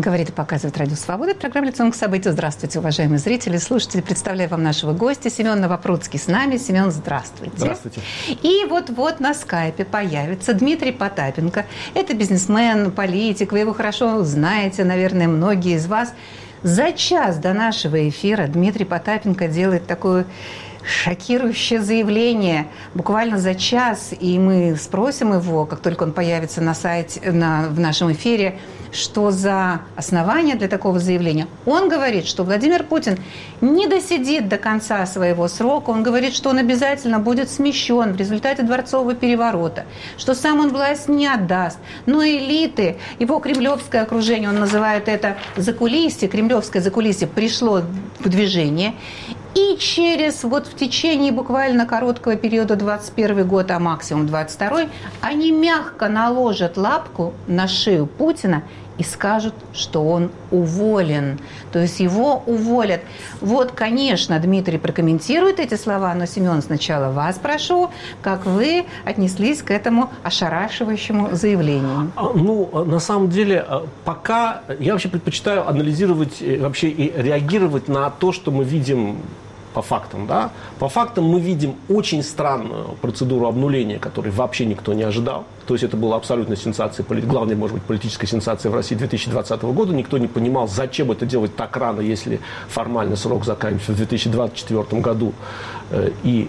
Говорит и показывает Радио Свобода. Программа «Лицом к событию». Здравствуйте, уважаемые зрители, слушатели. Представляю вам нашего гостя Семен Новопрудский с нами. Семен, здравствуйте. Здравствуйте. И вот на скайпе появится Дмитрий Потапенко. Это бизнесмен, политик. Вы его хорошо знаете, наверное, многие из вас. За час до нашего эфира Дмитрий Потапенко делает такое шокирующее заявление. Буквально за час. И мы спросим его, как только он появится на сайте, в нашем эфире, что за основание для такого заявления. Он говорит, что Владимир Путин не досидит до конца своего срока. Он говорит, что он обязательно будет смещен в результате дворцового переворота, что сам он власть не отдаст. Но элиты, его кремлевское окружение, он называет это закулисье, кремлевское закулисье, пришло в движение. И в течение буквально короткого периода 21 год, а максимум 22, они мягко наложат лапку на шею Путина и скажут, что он уволен. То есть его уволят. Вот, конечно, Дмитрий прокомментирует эти слова, но, Семен, сначала вас прошу, как вы отнеслись к этому ошарашивающему заявлению? На самом деле, пока я вообще предпочитаю анализировать вообще и реагировать на то, что мы видим по фактам. Да? По фактам мы видим очень странную процедуру обнуления, которой вообще никто не ожидал. То есть это была абсолютная сенсация, главная, может быть, политическая сенсация в России 2020 года. Никто не понимал, зачем это делать так рано, если формально срок заканчивается в 2024 году. И,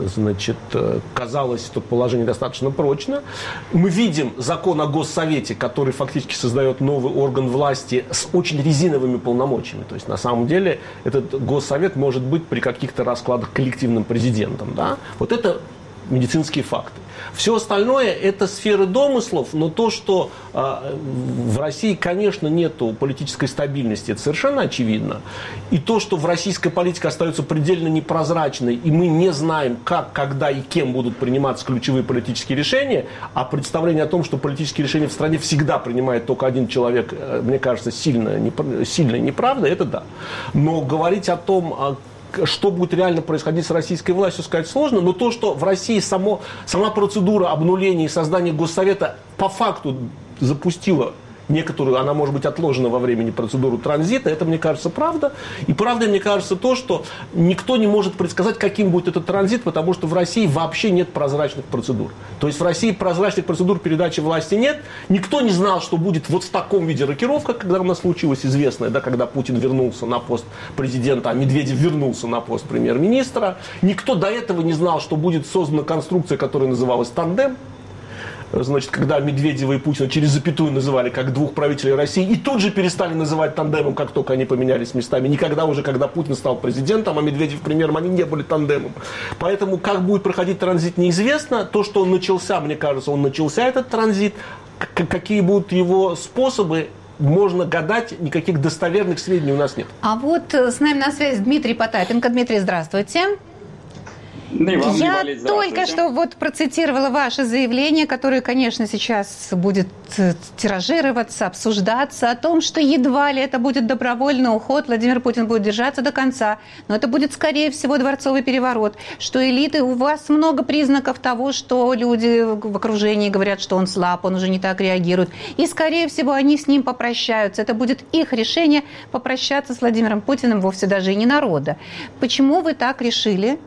казалось, что положение достаточно прочно. Мы видим закон о Госсовете, который фактически создает новый орган власти с очень резиновыми полномочиями. То есть, на самом деле, этот Госсовет может быть при каких-то раскладах коллективным президентом. Да? Вот это медицинские факты. Все остальное – это сферы домыслов, но то, что в России, конечно, нет политической стабильности, это совершенно очевидно. И то, что в российской политике остается предельно непрозрачной, и мы не знаем, как, когда и кем будут приниматься ключевые политические решения, а представление о том, что политические решения в стране всегда принимает только один человек, мне кажется, сильно неправда, это да. Но говорить о том, что будет реально происходить с российской властью, сказать сложно, но то, что в России сама процедура обнуления и создания Госсовета по факту запустила некоторую, она может быть отложена во времени, процедуру транзита, это, мне кажется, правда. И правдой, мне кажется, то, что никто не может предсказать, каким будет этот транзит, потому что в России вообще нет прозрачных процедур. То есть в России прозрачных процедур передачи власти нет. Никто не знал, что будет вот в таком виде рокировка, когда у нас случилось известное, да, когда Путин вернулся на пост президента, а Медведев вернулся на пост премьер-министра. Никто до этого не знал, что будет создана конструкция, которая называлась «Тандем». Значит, когда Медведева и Путина через запятую называли как двух правителей России, и тут же перестали называть тандемом, как только они поменялись местами. Никогда уже, когда Путин стал президентом, а Медведев премьером, они не были тандемом. Поэтому, как будет проходить транзит, неизвестно. То, что он начался, мне кажется, он начался, этот транзит. Какие будут его способы, можно гадать, никаких достоверных сведений у нас нет. А вот с нами на связи Дмитрий Потапенко. Дмитрий, здравствуйте. Я только что процитировала ваше заявление, которое, конечно, сейчас будет тиражироваться, обсуждаться, о том, что едва ли это будет добровольный уход, Владимир Путин будет держаться до конца, но это будет, скорее всего, дворцовый переворот, что элиты, у вас много признаков того, что люди в окружении говорят, что он слаб, он уже не так реагирует, и, скорее всего, они с ним попрощаются. Это будет их решение попрощаться с Владимиром Путиным, вовсе даже и не народа. Почему вы так решили?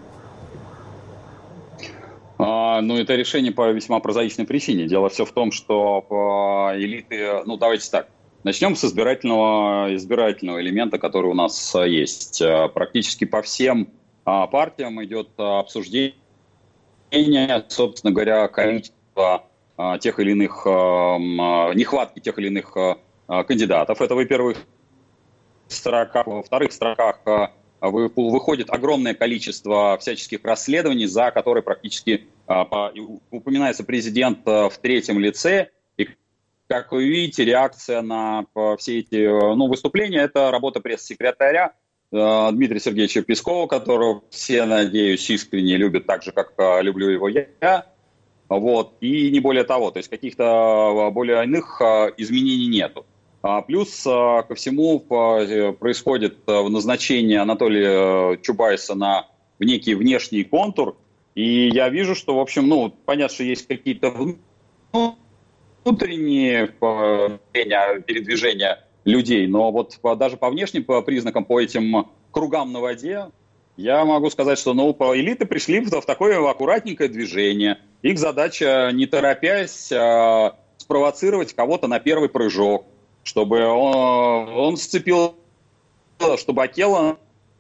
Это решение по весьма прозаичной причине. Дело все в том, что элиты... давайте так. Начнем с избирательного элемента, который у нас есть. Практически по всем партиям идет обсуждение, собственно говоря, количества тех или иных... нехватки тех или иных кандидатов. Это в первых строках. Во вторых строках выходит огромное количество всяческих расследований, за которые практически упоминается президент в третьем лице. И, как вы видите, реакция на все эти выступления – это работа пресс-секретаря Дмитрия Сергеевича Пескова, которого все, надеюсь, искренне любят так же, как люблю его я. И не более того, то есть каких-то более иных изменений нету. Плюс ко всему происходит назначение Анатолия Чубайса в некий внешний контур. И я вижу, что, в общем, понятно, что есть какие-то внутренние передвижения людей. Но вот даже по внешним признакам, по этим кругам на воде, я могу сказать, что элиты пришли в такое аккуратненькое движение. Их задача, не торопясь, спровоцировать кого-то на первый прыжок, чтобы он сцепил, чтобы Акела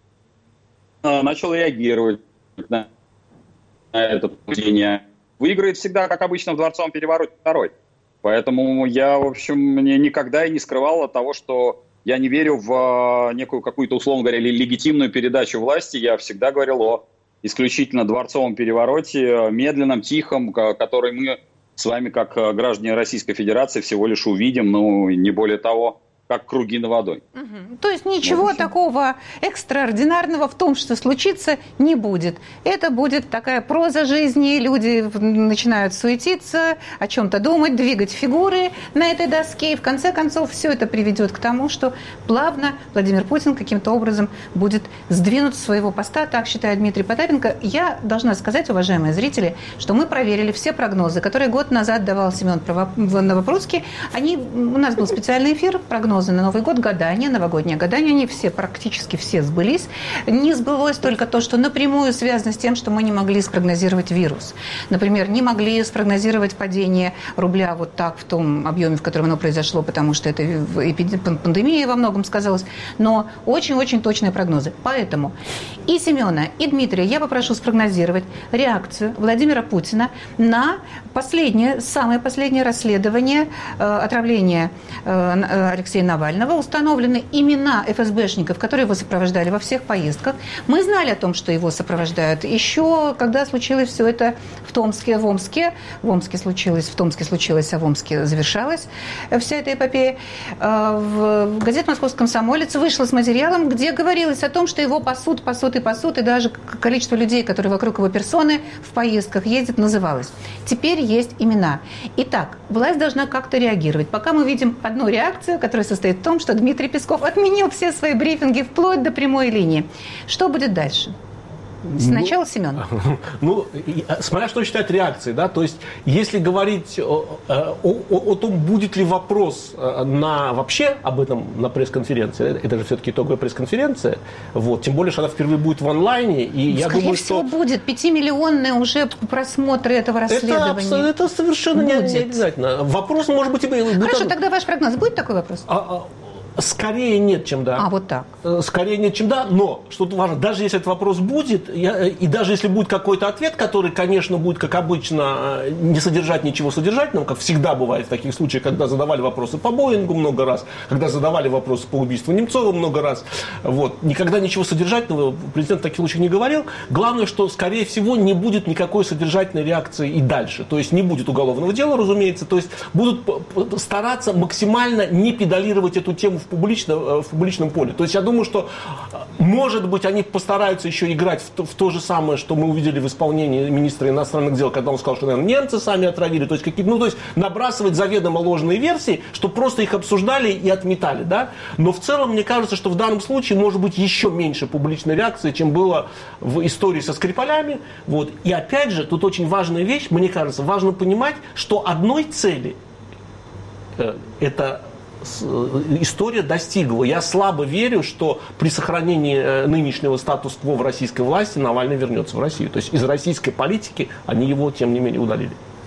начал реагировать на это поведение. Выиграет всегда, как обычно, в дворцовом перевороте второй. Поэтому я, в общем, никогда и не скрывал от того, что я не верю в некую какую-то, условно говоря, легитимную передачу власти. Я всегда говорил о исключительно дворцовом перевороте, медленном, тихом, который мы с вами, как граждане Российской Федерации, всего лишь увидим, не более того, как круги над водой. То есть ничего такого экстраординарного в том, что случится, не будет. Это будет такая проза жизни, люди начинают суетиться, о чем-то думать, двигать фигуры на этой доске, и в конце концов все это приведет к тому, что плавно Владимир Путин каким-то образом будет сдвинут с своего поста, так считает Дмитрий Потапенко. Я должна сказать, уважаемые зрители, что мы проверили все прогнозы, которые год назад давал Семен Новопрудский. У нас был специальный эфир, прогнозы на Новый год, гадания, новогодние гадания, они практически все сбылись. Не сбылось только то, что напрямую связано с тем, что мы не могли спрогнозировать вирус. Например, не могли спрогнозировать падение рубля вот так в том объеме, в котором оно произошло, потому что это пандемия во многом сказалась. Но очень-очень точные прогнозы. Поэтому и Семена, и Дмитрия я попрошу спрогнозировать реакцию Владимира Путина на самое последнее расследование отравления Алексея Навального. Установлены имена ФСБшников, которые его сопровождали во всех поездках. Мы знали о том, что его сопровождают еще, когда случилось все это в Томске, в Омске. В Томске случилось, а в Омске завершалась вся эта эпопея. В газете «Московский комсомолец» вышла с материалом, где говорилось о том, что его пасут, и даже количество людей, которые вокруг его персоны в поездках ездят, называлось. Теперь есть имена. Итак, власть должна как-то реагировать. Пока мы видим одну реакцию, которая состоит в том, что Дмитрий Песков отменил все свои брифинги вплоть до прямой линии. Что будет дальше? Сначала Семен. Смотря что считать реакцией, да, то есть если говорить о том, будет ли вопрос вообще об этом на пресс-конференции, это же все-таки итоговая пресс-конференция, тем более, что она впервые будет в онлайне, и я думаю, что... Скорее всего будет, 5-миллионные уже просмотры этого расследования. Это совершенно не обязательно. Вопрос может быть... Хорошо, тогда ваш прогноз, будет такой вопрос? Скорее нет, чем да. Вот так. Скорее нет, чем да, но, что важно, даже если этот вопрос будет, и даже если будет какой-то ответ, который, конечно, будет, как обычно, не содержать ничего содержательного, как всегда бывает в таких случаях, когда задавали вопросы по Боингу много раз, когда задавали вопросы по убийству Немцова много раз, никогда ничего содержательного президент в таких случаях не говорил. Главное, что, скорее всего, не будет никакой содержательной реакции и дальше. То есть не будет уголовного дела, разумеется, то есть будут стараться максимально не педалировать эту тему в публичном поле. То есть я думаю, что, может быть, они постараются еще играть в то же самое, что мы увидели в исполнении министра иностранных дел, когда он сказал, что, наверное, немцы сами отравили. То есть, то есть набрасывать заведомо ложные версии, что просто их обсуждали и отметали. Да? Но в целом, мне кажется, что в данном случае может быть еще меньше публичной реакции, чем было в истории со Скрипалями. И опять же, тут очень важная вещь, мне кажется, важно понимать, что одной цели это история достигла. Я слабо верю, что при сохранении нынешнего статус-кво в российской власти Навальный вернется в Россию. То есть из российской политики они его, тем не менее, удалили.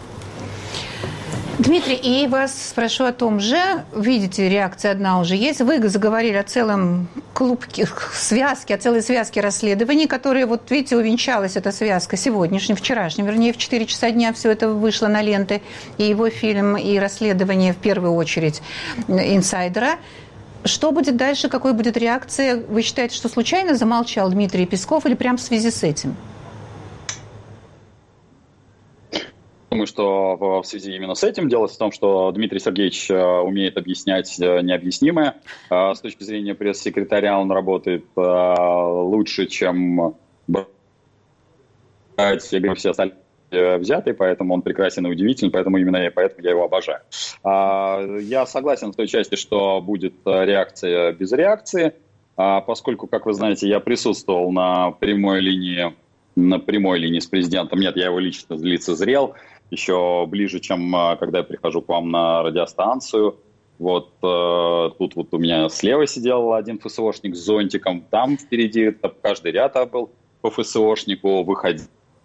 Дмитрий, и вас спрошу о том же. Видите, реакция одна уже есть. Вы заговорили о целом связке, о целой связке расследований, которые, видите, увенчалась эта связка сегодняшним, вчерашним, вернее, в 4 часа дня все это вышло на ленты. И его фильм, и расследование, в первую очередь, инсайдера. Что будет дальше? Какой будет реакция? Вы считаете, что случайно замолчал Дмитрий Песков или прямо в связи с этим? Думаю, что в связи именно с этим дело в том, что Дмитрий Сергеевич умеет объяснять необъяснимое. С точки зрения пресс-секретаря он работает лучше, чем все остальные взятые, поэтому он прекрасен и удивителен, поэтому я его обожаю. Я согласен в той части, что будет реакция без реакции, поскольку, как вы знаете, я присутствовал на прямой линии с президентом. Нет, я его лицезрел еще ближе, чем когда я прихожу к вам на радиостанцию. Вот тут вот у меня слева сидел один ФСОшник с зонтиком, там впереди каждый ряд был по ФСОшнику, выходил,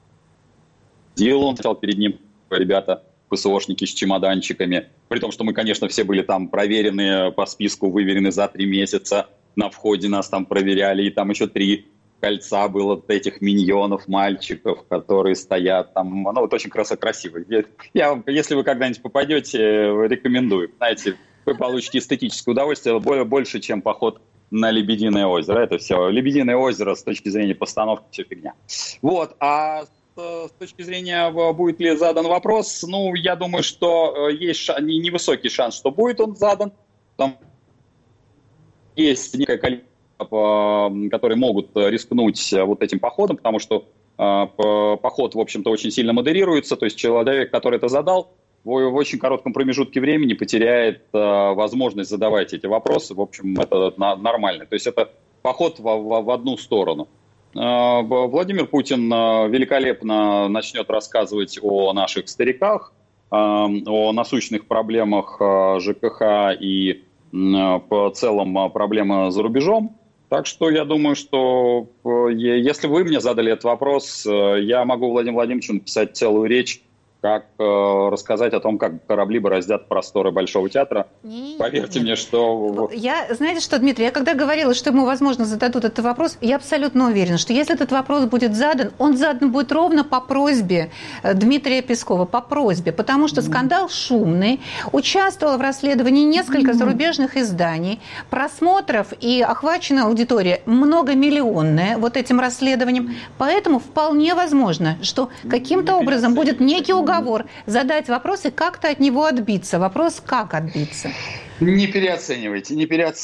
он стоял перед ним, ребята, ФСОшники с чемоданчиками, при том, что мы, конечно, все были там проверены по списку, выверены за 3 месяца, на входе нас там проверяли, и там еще 3 кольца было вот этих миньонов, мальчиков, которые стоят там, ну вот очень красиво. Если вы когда-нибудь попадете, рекомендую, знаете, вы получите эстетическое удовольствие больше, чем поход на Лебединое озеро. Это все. Лебединое озеро с точки зрения постановки все фигня. Вот. А с точки зрения, будет ли задан вопрос, ну, я думаю, что есть невысокий шанс, что будет он задан. Там есть некое количество, которые могут рискнуть вот этим походом, потому что поход, в общем-то, очень сильно модерируется. То есть человек, который это задал, в очень коротком промежутке времени потеряет возможность задавать эти вопросы. В общем, это нормально. То есть это поход в одну сторону. Владимир Путин великолепно начнет рассказывать о наших стариках, о насущных проблемах ЖКХ и по целом проблемы за рубежом. Так что я думаю, что если вы мне задали этот вопрос, я могу Владимиру Владимировичу написать целую речь, как рассказать о том, как корабли бороздят просторы Большого театра. Поверьте мне, что... Знаете что, Дмитрий, я когда говорила, что ему, возможно, зададут этот вопрос, я абсолютно уверена, что если этот вопрос будет задан, он задан будет ровно по просьбе Дмитрия Пескова, по просьбе, потому что скандал шумный, участвовало в расследовании несколько зарубежных изданий, просмотров и охвачена аудитория многомиллионная вот этим расследованием, поэтому вполне возможно, что каким-то образом будет некий уговор задать вопрос и как-то от него отбиться. Вопрос, как отбиться? Не переоценивайте.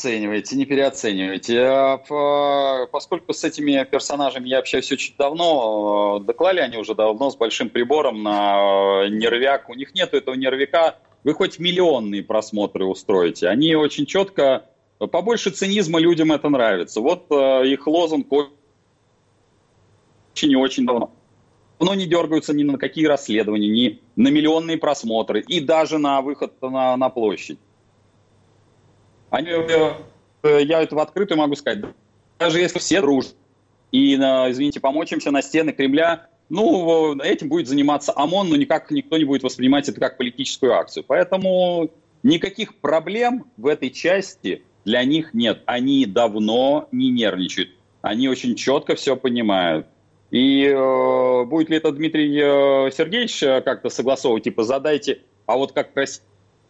Поскольку с этими персонажами я общаюсь очень давно, доклали они уже давно с большим прибором на нервяк. У них нет этого нервяка. Вы хоть миллионные просмотры устроите. Они очень четко... Побольше цинизма людям это нравится. Вот их лозунг очень и очень давно. Но не дергаются ни на какие расследования, ни на миллионные просмотры, и даже на выход на площадь. Я это в открытую могу сказать. Даже если все дружат и, извините, помочимся на стены Кремля, ну, этим будет заниматься ОМОН, но никак никто не будет воспринимать это как политическую акцию. Поэтому никаких проблем в этой части для них нет. Они давно не нервничают. Они очень четко все понимают. И будет ли это Дмитрий Сергеевич как-то согласовывать, типа задайте, а вот как красиво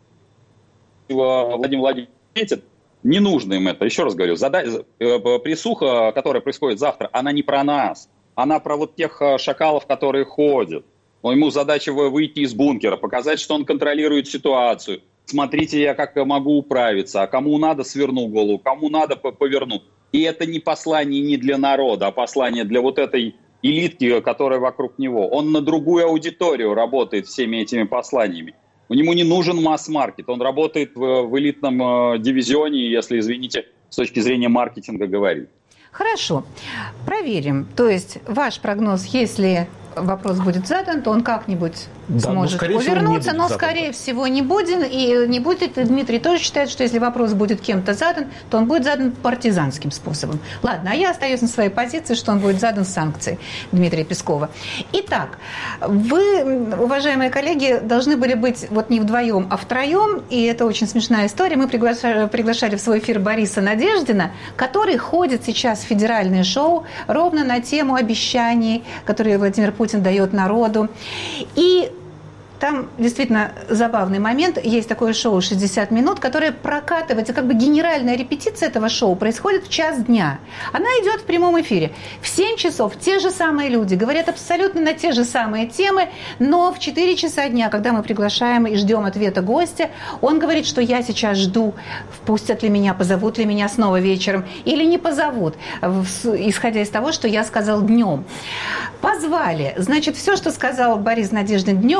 Владимир Владимирович ответит, не нужно им это. Еще раз говорю, присуха, которая происходит завтра, она не про нас, она про вот тех шакалов, которые ходят. Но ему задача выйти из бункера, показать, что он контролирует ситуацию. Смотрите, я как могу управиться, а кому надо, сверну голову, кому надо, поверну. И это не послание не для народа, а послание для вот этой элитки, которая вокруг него. Он на другую аудиторию работает всеми этими посланиями. Ему не нужен масс-маркет. Он работает в элитном дивизионе, если, извините, с точки зрения маркетинга говорить. Хорошо. Проверим. То есть ваш прогноз, если вопрос будет задан, то он как-нибудь сможет увернуться, но, скорее всего, не будет. И не будет. Дмитрий тоже считает, что если вопрос будет кем-то задан, то он будет задан партизанским способом. Ладно, а я остаюсь на своей позиции, что он будет задан санкцией Дмитрия Пескова. Итак, вы, уважаемые коллеги, должны были быть вот не вдвоем, а втроем, и это очень смешная история. Мы приглашали в свой эфир Бориса Надеждина, который ходит сейчас в федеральное шоу ровно на тему обещаний, которые Владимир Путин дает народу. И там действительно забавный момент. Есть такое шоу «60 минут», которое прокатывается, как бы генеральная репетиция этого шоу происходит в час дня. Она идет в прямом эфире. В 7 часов те же самые люди говорят абсолютно на те же самые темы, но в 4 часа дня, когда мы приглашаем и ждем ответа гостя, он говорит, что я сейчас жду, впустят ли меня, позовут ли меня снова вечером или не позовут, исходя из того, что я сказал днем. Позвали. Значит, все, что сказал Борис Надеждин днем,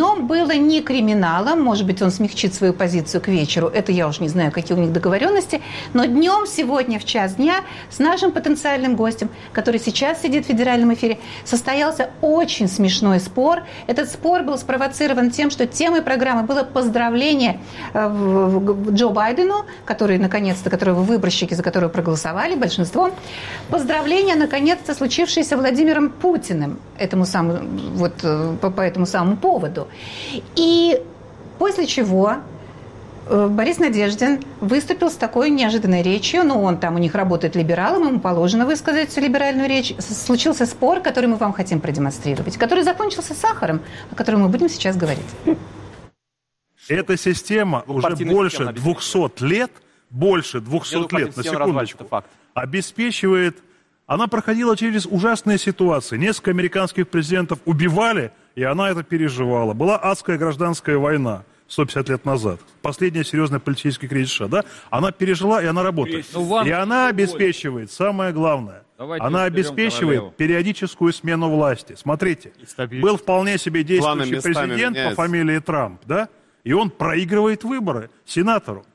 днем было не криминалом, может быть, он смягчит свою позицию к вечеру, это я уж не знаю, какие у них договоренности, но днем сегодня в час дня с нашим потенциальным гостем, который сейчас сидит в федеральном эфире, состоялся очень смешной спор. Этот спор был спровоцирован тем, что темой программы было поздравление Джо Байдену, который, наконец-то, которого выборщики, за которого проголосовали большинством, поздравление, наконец-то, случившееся Владимиром Путиным по этому самому поводу. И после чего Борис Надеждин выступил с такой неожиданной речью, он там у них работает либералом, ему положено высказать либеральную речь. Случился спор, который мы вам хотим продемонстрировать, который закончился сахаром, о котором мы будем сейчас говорить. Эта система уже больше 200 лет, на секундочку, обеспечивает. Она проходила через ужасные ситуации. Несколько американских президентов убивали, и она это переживала. Была адская гражданская война 150 лет назад. Последняя серьезная политическая кризис, да? Она пережила, и она работает. И она обеспечивает, самое главное, она обеспечивает периодическую смену власти. Смотрите, был вполне себе действующий президент по фамилии Трамп, да? И он проигрывает выборы сенатору.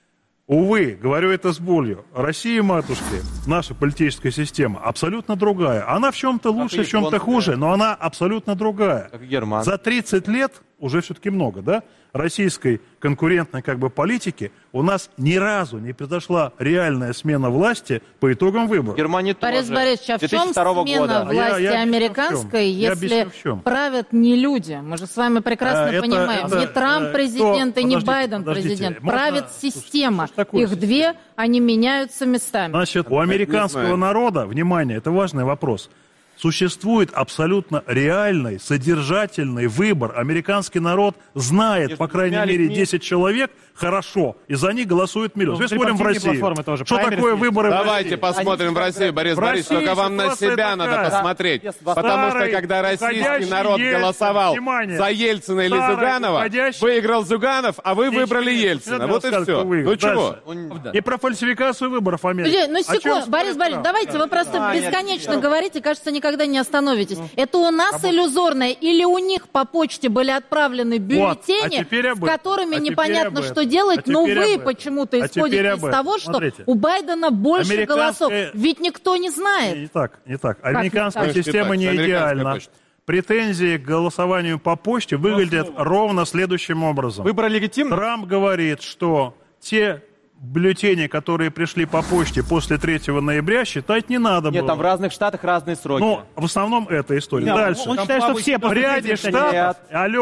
Увы, говорю это с болью, Россия, матушки, наша политическая система абсолютно другая. Она в чем-то лучше, в чем-то хуже, но она абсолютно другая. За 30 лет, уже все-таки много, да, российской конкурентной политики у нас ни разу не произошла реальная смена власти по итогам выборов. Германия тоже. Борис Борисович, а в чем смена власти американской, если правят не люди? Мы же с вами прекрасно понимаем. Не Трамп президент и не Байден президент. Правит система. Их две, они меняются местами. Значит, у американского народа, внимание, это важный вопрос, существует абсолютно реальный, содержательный выбор. Американский народ знает, по крайней мере, 10 человек хорошо, и за них голосует миллион. Мы смотрим в Россию. Что такое выборы в России? Давайте посмотрим в Россию, Борис Борисович, только вам на себя надо посмотреть. Потому что, когда российский народ голосовал за Ельцина или Зюганова, выиграл Зюганов, а вы выбрали Ельцина. Вот и все. Ну чего? И про фальсификацию выборов в Америке. Ну, секунду, Борис Борисович, давайте вы просто бесконечно говорите, кажется, никогда не остановитесь. Это у нас иллюзорное, или у них по почте были отправлены бюллетени, с которыми непонятно, что делать, но вы почему-то исходите из того, что у Байдена больше голосов. Ведь никто не знает. Не так. Американская система не идеальна. Претензии к голосованию по почте выглядят ровно следующим образом. Выборы легитимны? Трамп говорит, что те бюллетени, которые пришли по почте после 3 ноября, считать не надо было. Нет, там в разных штатах разные сроки. Ну, в основном эта история. Нет, дальше. Он считает, что все в ряде штатов,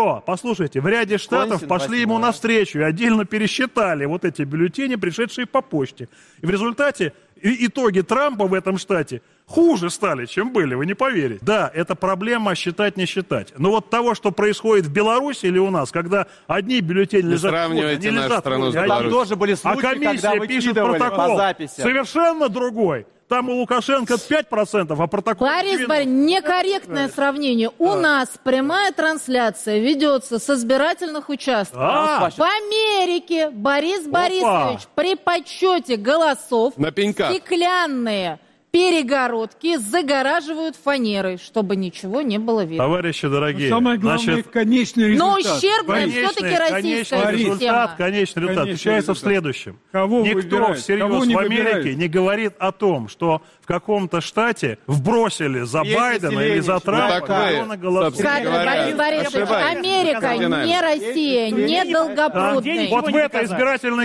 в ряде штатов пошли ему навстречу и отдельно пересчитали вот эти бюллетени, пришедшие по почте. И в результате итоги Трампа в этом штате хуже стали, чем были, вы не поверите. Да, это проблема считать, не считать. Но вот того, что происходит в Беларуси или у нас, когда одни бюллетени лежат сравнивайте нашу страну с Беларусью. Там тоже были случаи, а комиссия пишет протокол совершенно другой. Там у Лукашенко 5%, а протокол... Борис Борисович, некорректное сравнение. У нас прямая трансляция ведется с избирательных участков. В Америке Борис Борисович при подсчете голосов стеклянные перегородки загораживают фанерой, чтобы ничего не было видно. Товарищи дорогие, самое главное, конечный результат. Но ущербная все-таки российская система. Конечный результат заключается в следующем. Кого Никто всерьез в Америке не говорит о том, что в каком-то штате вбросили за Байдена или за Трампа миллионы голосов. Борис Борисович, Америка, не Россия, не Долгопрудный. Вот в этой избирательной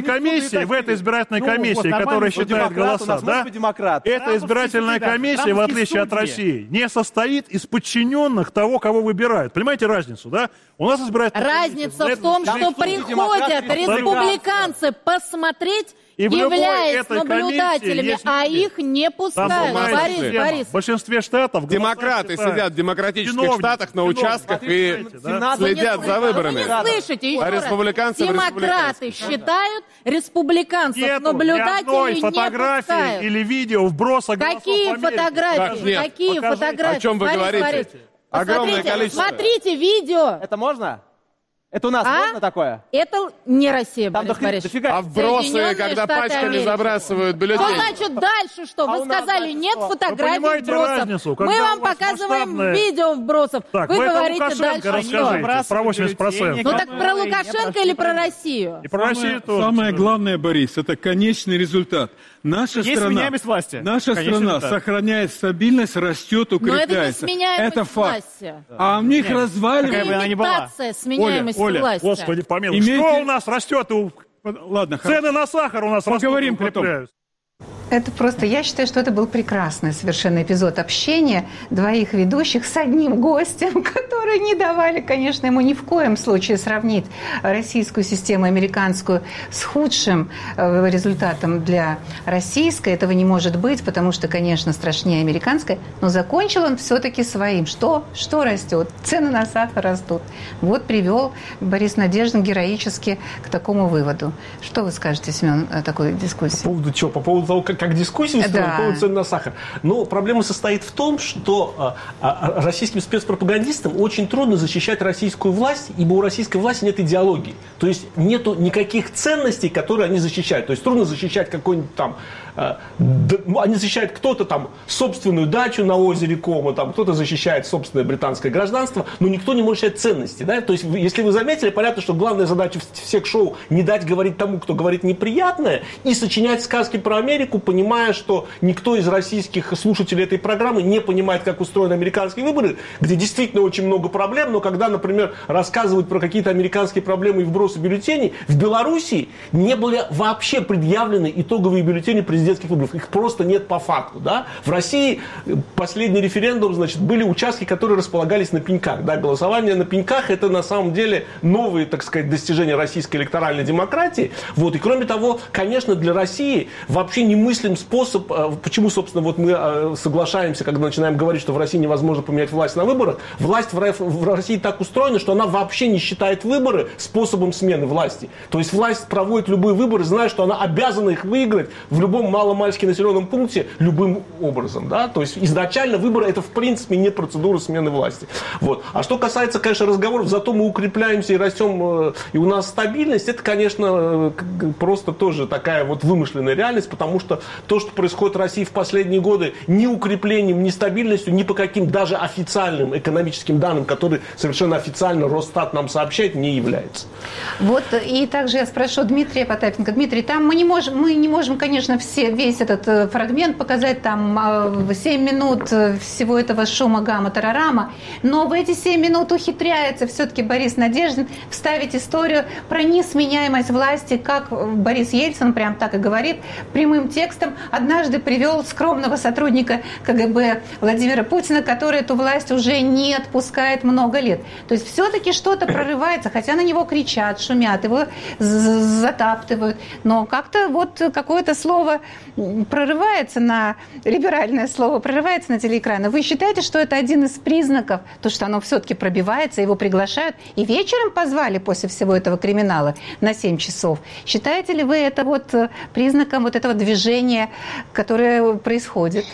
комиссии, которая считает голоса, да, эта избирательная комиссия, в отличие от России, не состоит из подчиненных того, кого выбирают. Понимаете разницу, да? У нас избирательная Разница в том, что приходят республиканцы посмотреть, являясь наблюдателями, а их не пускают. Борис. В большинстве штатов демократы сидят в демократических штатах на участках и следят за выборами. Вы не слышите, еще раз. Республиканцы Демократы считают, республиканцев наблюдатели не пускают. Или видео вброса голосов. Какие фотографии? Какие фотографии? О чем вы говорите? Огромное количество. Смотрите видео. Это можно? Это у нас можно такое? Это не Россия, Борис Борисович. А вбросы, когда пачками забрасывают бюллетени. Что значит дальше что? Вы сказали, нет фотографий вбросов. Мы вам показываем видео вбросов. Вы говорите дальше что? Про 80%. Ну так про Лукашенко или про Россию? И про Россию тоже. Самое главное, Борис, это конечный результат. Наша страна сохраняет стабильность, растет, укрепляется. Но это не сменяемость власти. А у них развалины. Имитация сменяемости власти. Господи помилуй, что у нас растет? Ладно, цены на сахар у нас растут. Поговорим потом. Это просто, я считаю, что это был прекрасный совершенно эпизод общения двоих ведущих с одним гостем, которые не давали, конечно, ему ни в коем случае сравнить российскую систему, американскую, с худшим результатом для российской. Этого не может быть, потому что, конечно, страшнее американская. Но закончил он все-таки своим. Что растет? Цены на сахар растут. Вот привел Борис Надеждин героически к такому выводу. Что вы скажете, Семен, о такой дискуссии? По поводу чего? По поводу того, как дискуссия устроена, по поводу цен на сахар. Но проблема состоит в том, что российским спецпропагандистам очень трудно защищать российскую власть, ибо у российской власти нет идеологии. То есть нету никаких ценностей, которые они защищают. То есть трудно защищать какой-нибудь там... Они защищают кто-то там собственную дачу на озере Кома, там, кто-то защищает собственное британское гражданство, но никто не может защищать ценности. Да? То есть, если вы заметили, понятно, что главная задача всех шоу не дать говорить тому, кто говорит неприятное, и сочинять сказки про Америку, понимая, что никто из российских слушателей этой программы не понимает, как устроены американские выборы, где действительно очень много проблем, но когда, например, рассказывают про какие-то американские проблемы и вбросы бюллетеней, в Белоруссии не были вообще предъявлены итоговые бюллетени президентских выборов. Их просто нет по факту. Да? В России последний референдум, значит, были участки, которые располагались на пеньках. Да? Голосование на пеньках — это на самом деле новые, так сказать, достижения российской электоральной демократии. Вот. И кроме того, конечно, для России вообще немыслим способ, почему, собственно, вот мы соглашаемся, когда начинаем говорить, что в России невозможно поменять власть на выборах. Власть в России так устроена, что она вообще не считает выборы способом смены власти. То есть власть проводит любые выборы, зная, что она обязана их выиграть в любом маломальски населенном пункте любым образом. Да? То есть изначально выборы — это в принципе не процедура смены власти. Вот. А что касается, конечно, разговоров, зато мы укрепляемся и растем, и у нас стабильность, это, конечно, просто тоже такая вот вымышленная реальность, потому что то, что происходит в России в последние годы, ни укреплением, ни стабильностью, ни по каким даже официальным экономическим данным, которые совершенно официально Росстат нам сообщает, не является. Вот, и также я спрошу Дмитрия Потапенко. Дмитрий, там мы не можем, конечно, весь этот фрагмент показать, там 7 минут всего этого шума, гамма, тарарама, но в эти 7 минут ухитряется все-таки Борис Надеждин вставить историю про несменяемость власти, как Борис Ельцин прям так и говорит, прямым текстом однажды привел скромного сотрудника КГБ Владимира Путина, который эту власть уже не отпускает много лет. То есть все-таки что-то прорывается, хотя на него кричат, шумят, его затаптывают, но как-то вот какое-то слово прорывается либеральное слово прорывается на телеэкраны. Вы считаете, что это один из признаков, то, что оно все-таки пробивается, его приглашают, и вечером позвали после всего этого криминала на 7 часов? Считаете ли вы это вот признаком вот этого движения, которое происходит?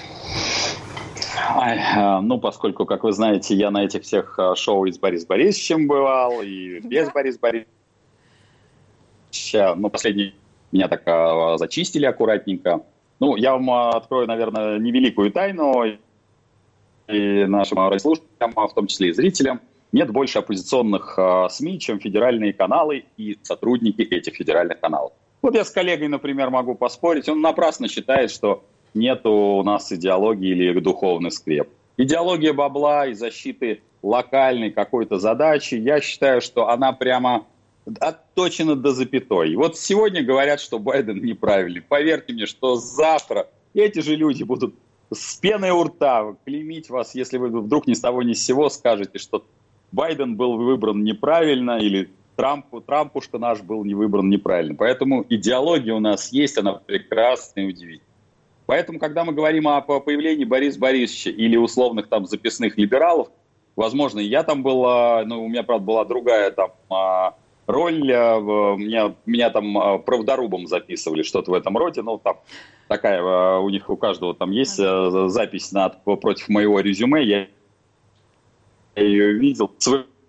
Ну, поскольку, как вы знаете, я на этих всех шоу и с Борисом Борисовичем бывал, и без Бориса Борисовича, но последний меня так зачистили аккуратненько. Ну, я вам открою, наверное, невеликую тайну, и нашим радиослушателям, в том числе и зрителям. Нет больше оппозиционных СМИ, чем федеральные каналы и сотрудники этих федеральных каналов. Вот я с коллегой, например, могу поспорить, он напрасно считает, что нет у нас идеологии или духовный скреп. Идеология бабла и защиты локальной какой-то задачи, я считаю, что она прямо отточена до запятой. И вот сегодня говорят, что Байден неправильный. Поверьте мне, что завтра эти же люди будут с пеной у рта клеймить вас, если вы вдруг ни с того ни с сего скажете, что Байден был выбран неправильно, или Трампушка наш был не выбран неправильно. Поэтому идеология у нас есть, она прекрасная и удивительная. Поэтому, когда мы говорим о появлении Бориса Борисовича или условных там записных либералов, возможно, я там был, у меня, правда, была другая там роль, меня там правдорубом записывали, что-то в этом роде, ну, там такая, у них у каждого там есть запись против моего резюме, я ее видел.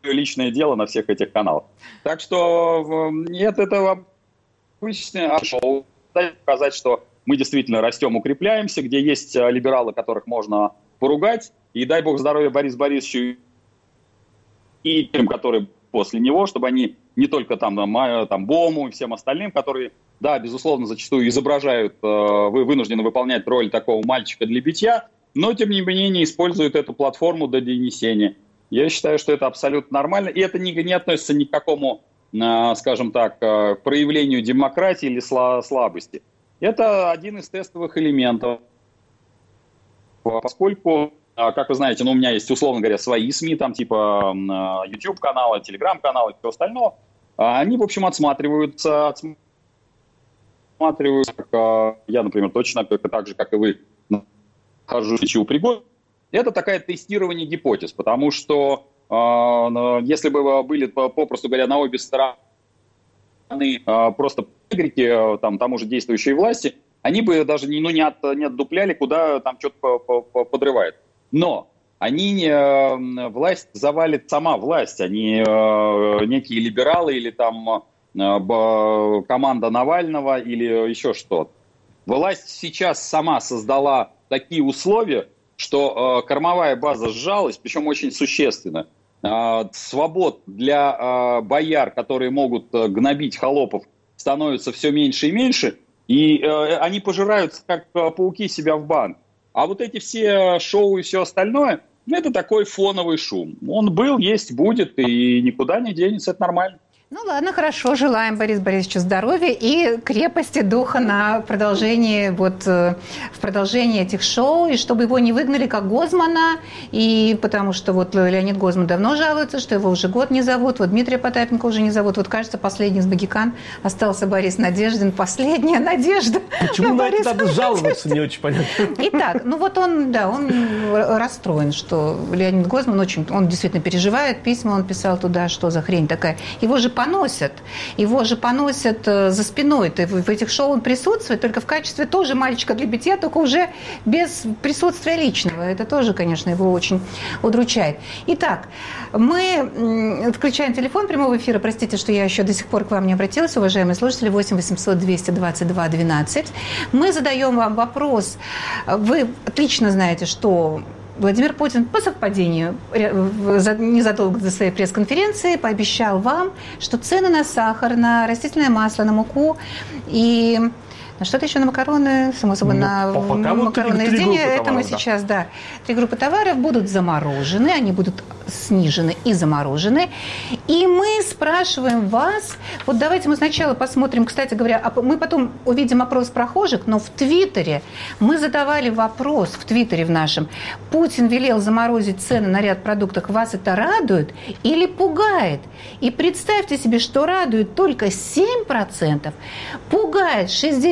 личное дело на всех этих каналах. Так что нет, это обычное шоу. Показать, что мы действительно растем, укрепляемся, где есть либералы, которых можно поругать. И дай бог здоровья Борису Борисовичу и тем, которые после него, чтобы они не только там Бому и всем остальным, которые, да, безусловно, зачастую изображают, вынуждены выполнять роль такого мальчика для битья, но, тем не менее, используют эту платформу для донесения. Я считаю, что это абсолютно нормально, и это не относится ни к какому, скажем так, проявлению демократии или слабости. Это один из тестовых элементов, поскольку, как вы знаете, у меня есть, условно говоря, свои СМИ, там типа YouTube-каналы, Telegram-каналы и все остальное. Они, в общем, отсматриваются, я, например, точно так же, как и вы, хожу в пригод. Это такое тестирование гипотез, потому что если бы были, попросту говоря, на обе стороны просто игроки, тому же действующей власти, они бы даже не отдупляли, куда там что-то подрывает. Но власть завалит сама власть, а не некие либералы или там команда Навального или еще что-то. Власть сейчас сама создала такие условия, что кормовая база сжалась, причем очень существенно. Свобод для бояр, которые могут гнобить холопов, становится все меньше и меньше, и они пожираются, как пауки, себя в банк. А вот эти все шоу и все остальное, это такой фоновый шум. Он был, есть, будет, и никуда не денется, это нормально. Ну ладно, хорошо, желаем Борису Борисовичу здоровья и крепости духа на продолжение, в продолжении этих шоу, и чтобы его не выгнали как Гозмана, и потому что Леонид Гозман давно жалуется, что его уже год не зовут, Дмитрия Потапенко уже не зовут, кажется, последний из могикан остался Борис Надеждин, последняя надежда. Почему на это надо жаловаться, не очень понятно. Итак, он расстроен, что Леонид Гозман он действительно переживает, письма он писал туда, что за хрень такая. Его же поносят за спиной. В этих шоу он присутствует, только в качестве тоже мальчика для битья, только уже без присутствия личного. Это тоже, конечно, его очень удручает. Итак, мы включаем телефон прямого эфира. Простите, что я еще до сих пор к вам не обратилась, уважаемые слушатели. 8 800 222 12. Мы задаем вам вопрос. Вы отлично знаете, что Владимир Путин по совпадению незадолго до своей пресс-конференции пообещал вам, что цены на сахар, на растительное масло, на муку и на что-то еще, на макароны, само собой, на макаронные изделия, это мы сейчас, 3 группы товаров будут заморожены, они будут снижены и заморожены. И мы спрашиваем вас, давайте мы сначала посмотрим, кстати говоря, мы потом увидим опрос прохожих, но в Твиттере мы задавали вопрос, в Твиттере в нашем, Путин велел заморозить цены на ряд продуктов, вас это радует или пугает? И представьте себе, что радует только 7%, пугает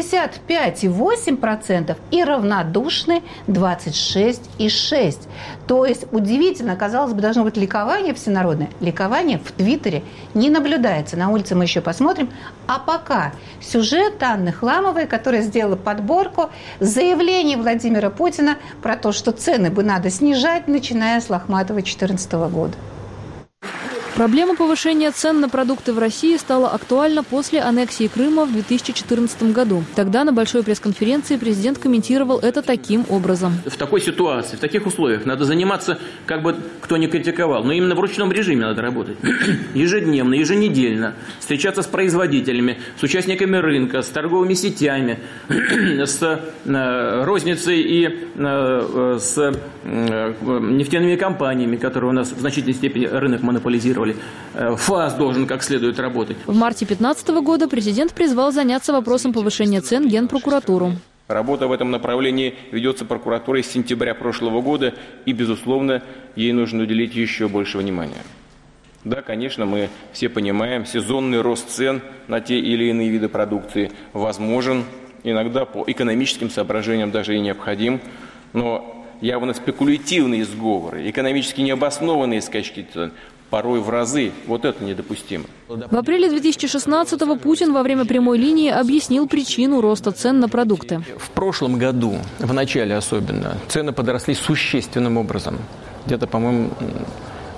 65,8% и равнодушны 26,6%. То есть удивительно, казалось бы, должно быть ликование всенародное. Ликование в Твиттере не наблюдается. На улице мы еще посмотрим. А пока сюжет Анны Хламовой, которая сделала подборку заявлений Владимира Путина про то, что цены бы надо снижать, начиная с Лохматова 2014 года. Проблема повышения цен на продукты в России стала актуальна после аннексии Крыма в 2014 году. Тогда на большой пресс-конференции президент комментировал это таким образом. В такой ситуации, в таких условиях надо заниматься, как бы кто ни критиковал, но именно в ручном режиме надо работать. Ежедневно, еженедельно. Встречаться с производителями, с участниками рынка, с торговыми сетями, с розницей и с нефтяными компаниями, которые у нас в значительной степени рынок монополизировали. ФАС должен как следует работать. В марте 2015 года президент призвал заняться вопросом повышения цен Генпрокуратуру. Работа в этом направлении ведется прокуратурой с сентября прошлого года, и, безусловно, ей нужно уделить еще больше внимания. Да, конечно, мы все понимаем, сезонный рост цен на те или иные виды продукции возможен, иногда по экономическим соображениям даже и необходим, но явно спекулятивные сговоры, экономически необоснованные скачки цен порой в разы. Вот это недопустимо. В апреле 2016-го Путин во время прямой линии объяснил причину роста цен на продукты. В прошлом году, в начале особенно, цены подросли существенным образом. Где-то, по-моему,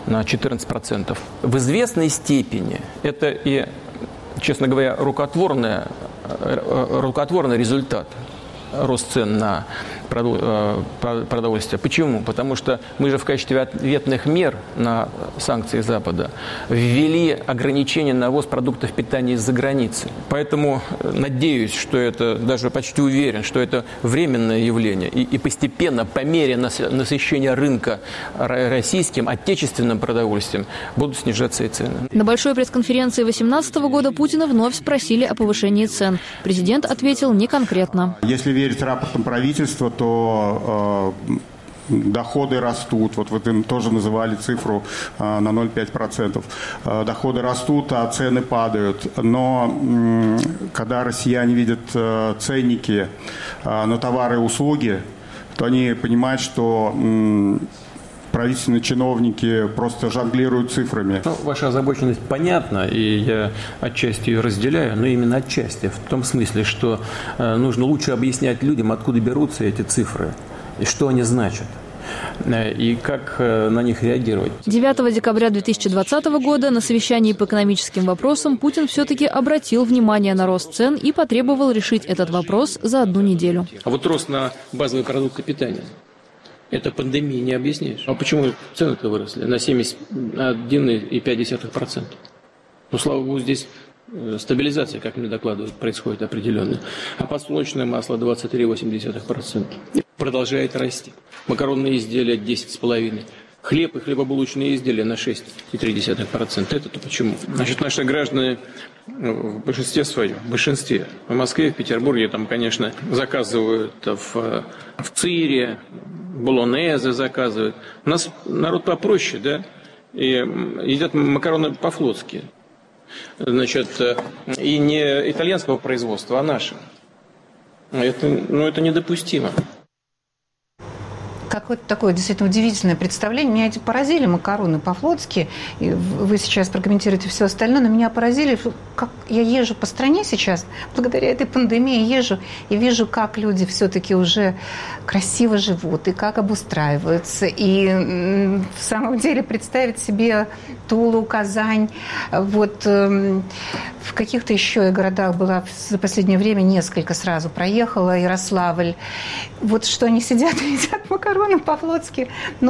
на 14%. В известной степени это и, честно говоря, рукотворный результат. Рост цен на продовольствие. Почему? Потому что мы же в качестве ответных мер на санкции Запада ввели ограничения на ввоз продуктов питания из-за границы. Поэтому надеюсь, что это, даже почти уверен, что это временное явление. И постепенно, по мере насыщения рынка российским, отечественным продовольствием, будут снижаться и цены. На большой пресс-конференции 2018 года Путина вновь спросили о повышении цен. Президент ответил не конкретно. Если верить рапортам правительства, то доходы растут. Вот вы тоже называли цифру на 0,5%. Доходы растут, а цены падают. Но когда россияне видят ценники на товары и услуги, то они понимают, что правительственные чиновники просто жонглируют цифрами. Ваша озабоченность понятна, и я отчасти ее разделяю, но именно отчасти, в том смысле, что нужно лучше объяснять людям, откуда берутся эти цифры, и что они значат, и как на них реагировать. 9 декабря 2020 года на совещании по экономическим вопросам Путин все-таки обратил внимание на рост цен и потребовал решить этот вопрос за 1 неделю. А вот рост на базовые продукты питания. Это пандемия не объяснишь. А почему цены-то выросли на 71,5%? Ну, слава богу, здесь стабилизация, как мне докладывают, происходит определенная. А подсолнечное масло 23,8%. Продолжает расти. Макаронные изделия 10,5%. Хлеб и хлебобулочные изделия на 6,3%. Это-то почему? Значит, наши граждане в большинстве своем, в Москве, в Петербурге, там, конечно, заказывают в ЦИРе, болонезе заказывают. У нас народ попроще, да, и едят макароны по-флотски. Значит, и не итальянского производства, а нашего. Это недопустимо. Какое-то такое действительно удивительное представление. Меня эти поразили макароны по-флотски. Вы сейчас прокомментируете все остальное, но меня поразили, как я езжу по стране сейчас, благодаря этой пандемии езжу, и вижу, как люди все-таки уже красиво живут, и как обустраиваются. И в самом деле представить себе Тулу, Казань, вот в каких-то еще городах была за последнее время несколько сразу проехала, Ярославль. Вот что они сидят и едят макароны по-флотски,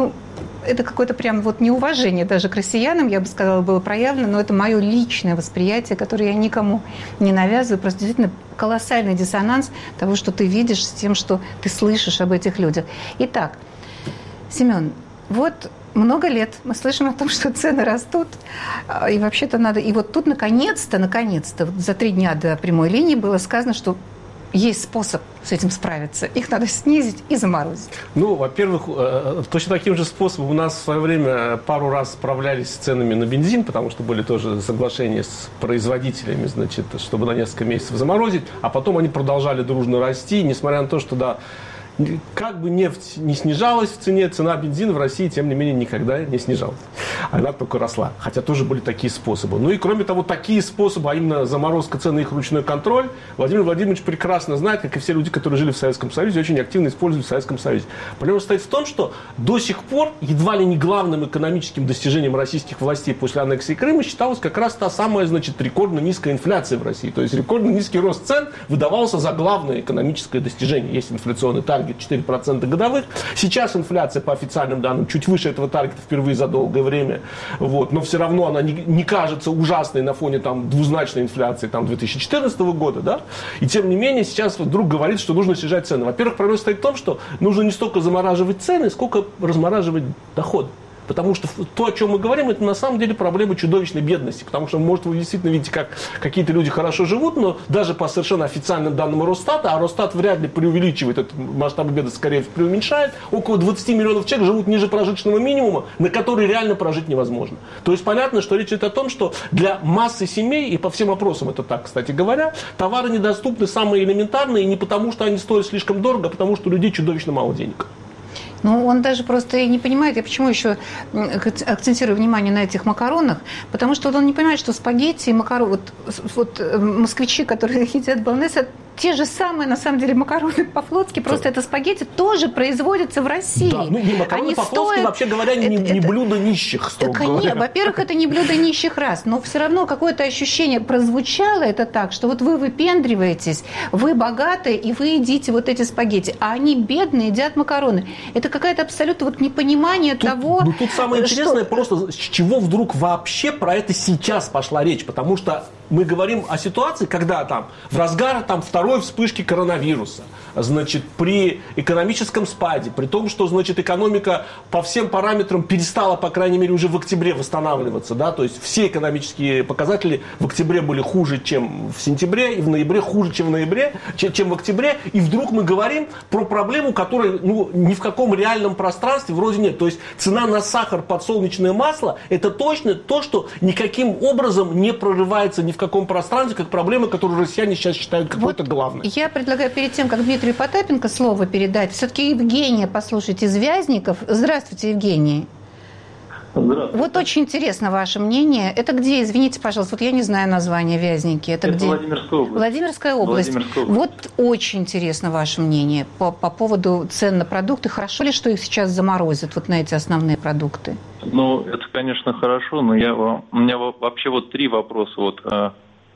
это какое-то прям вот неуважение даже к россиянам, я бы сказала, было проявлено, но это мое личное восприятие, которое я никому не навязываю, просто действительно колоссальный диссонанс того, что ты видишь, с тем, что ты слышишь об этих людях. Итак, Семен, вот много лет мы слышим о том, что цены растут, и вообще-то надо... И вот тут наконец-то, за 3 дня до прямой линии было сказано, что есть способ с этим справиться. Их надо снизить и заморозить. Во-первых, точно таким же способом у нас в свое время пару раз справлялись с ценами на бензин, потому что были тоже соглашения с производителями, значит, чтобы на несколько месяцев заморозить, а потом они продолжали дружно расти, несмотря на то, что, да, как бы нефть не снижалась в цене, цена бензина в России, тем не менее, никогда не снижалась. Она только росла. Хотя тоже были такие способы. И кроме того, такие способы, а именно заморозка цен и их ручной контроль, Владимир Владимирович прекрасно знает, как и все люди, которые жили в Советском Союзе, очень активно используют в Советском Союзе. Проблема состоит в том, что до сих пор едва ли не главным экономическим достижением российских властей после аннексии Крыма считалась как раз та самая, рекордно низкая инфляция в России. То есть рекордно низкий рост цен выдавался за главное экономическое достижение. Есть инфляционный таргет 4% годовых. Сейчас инфляция, по официальным данным, чуть выше этого таргета впервые за долгое время. Но все равно она не кажется ужасной на фоне двузначной инфляции 2014 года. Да? И тем не менее, сейчас вдруг говорит, что нужно снижать цены. Во-первых, проблема стоит в том, что нужно не столько замораживать цены, сколько размораживать доходы. Потому что то, о чем мы говорим, это на самом деле проблема чудовищной бедности. Потому что, может, вы действительно видите, как какие-то люди хорошо живут, но даже по совершенно официальным данным Росстата, а Росстат вряд ли преувеличивает этот масштаб бедности, скорее преуменьшает, около 20 миллионов человек живут ниже прожиточного минимума, на который реально прожить невозможно. То есть понятно, что речь идет о том, что для массы семей, и по всем опросам это так, кстати говоря, товары недоступны самые элементарные, и не потому, что они стоят слишком дорого, а потому, что у людей чудовищно мало денег. Он даже просто и не понимает, я почему еще акцентирую внимание на этих макаронах, потому что он не понимает, что спагетти и макароны, вот москвичи, которые едят болонез, те же самые, на самом деле, макароны по-флотски, просто это спагетти тоже производятся в России. Да, не макароны по-флотски, вообще говоря, не блюдо нищих, строго говоря. Нет, во-первых, это не блюдо нищих рас, но все равно какое-то ощущение прозвучало это так, что вот вы выпендриваетесь, вы богатые, и вы едите вот эти спагетти, а они бедные едят макароны. Это какое-то абсолютно вот непонимание того... Тут самое интересное просто, с чего вдруг вообще про это сейчас пошла речь, потому что мы говорим о ситуации, когда там в разгар второй вспышки коронавируса, значит, при экономическом спаде, при том, что, значит, экономика по всем параметрам перестала, по крайней мере, уже в октябре восстанавливаться, да, то есть все экономические показатели в октябре были хуже, чем в сентябре, и в ноябре хуже, чем в октябре, и вдруг мы говорим про проблему, которой, ни в каком реальном пространстве вроде нет, то есть цена на сахар, подсолнечное масло, это точно то, что никаким образом не прорывается ни в каком пространстве, как проблема, которую россияне сейчас считают какой-то главной. Я предлагаю перед тем, как Дмитрию Потапенко слово передать, все-таки Евгения послушать из Вязников. Здравствуйте, Евгений. Здравствуйте. Вот очень интересно ваше мнение. Это где, извините, пожалуйста, вот я не знаю название Вязники. Это где? Владимирская область. Владимирская область. Вот очень интересно ваше мнение по поводу цен на продукты. Хорошо ли, что их сейчас заморозят, вот на эти основные продукты? Ну, это, конечно, хорошо, но у меня вообще вот 3 вопроса,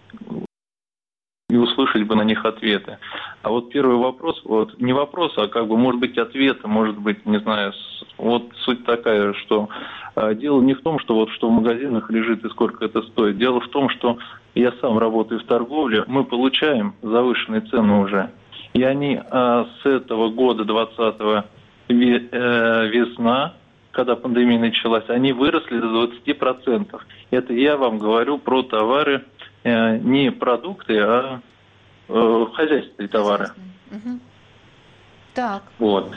и услышать бы на них ответы. А вот первый вопрос, не вопрос, а может быть ответ, может быть, не знаю, вот суть такая, что дело не в том, что что в магазинах лежит и сколько это стоит. Дело в том, что я сам работаю в торговле, мы получаем завышенные цены уже. И они с этого года, 2020 весна, когда пандемия началась, они выросли до 20%. Это я вам говорю про товары, не продукты, а хозяйственные товары. Угу. Так. Вот.